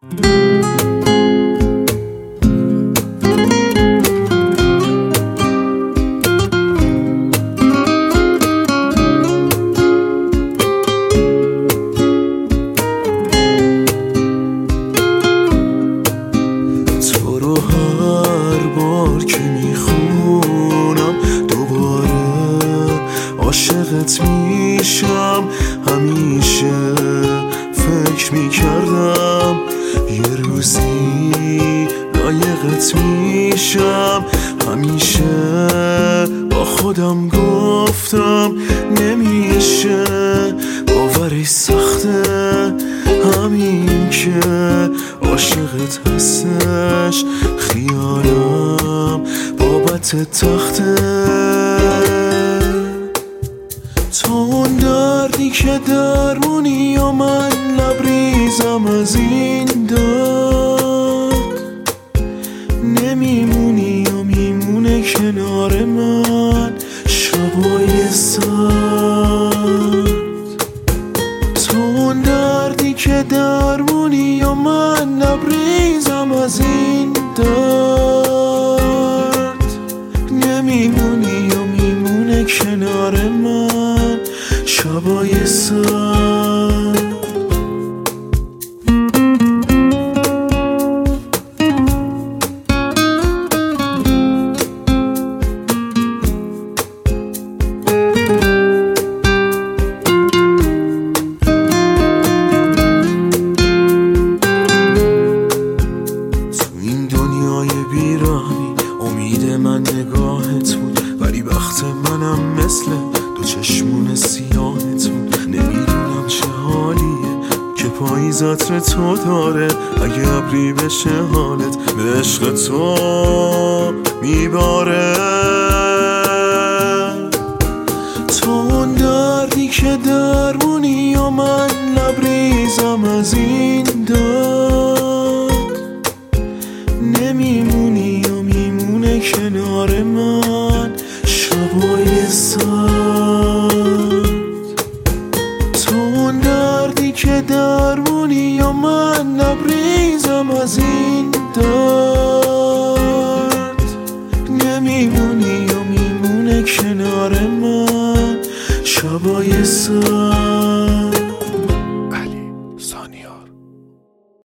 تو رو هر بار که میخونم دوباره عاشقت میشم. همیشه فکر میکردم یه روزی لایقت میشم. همیشه با خودم گفتم نمیشه، باورش سخته همین که عاشقت هستش. خیالم بابت تخته، تو اون دردی که درمونی و من لبریزم از این داد. نمیمونی و میمونه کنار من شبای سرد. تو اون دردی که درمونی و من لبریزم از این درد. نمیمونی و میمونه کنار من شبای سرد. امید من نگاهت بود، ولی وقت منم مثل دو چشمون سیاهت بود. نمیدونم چه حالیه که پاییز عطر تو داره. اگه ابری بشه حالت به عشق تو میباره. تو اون دردی که درمونی و من لبریزم از این درد.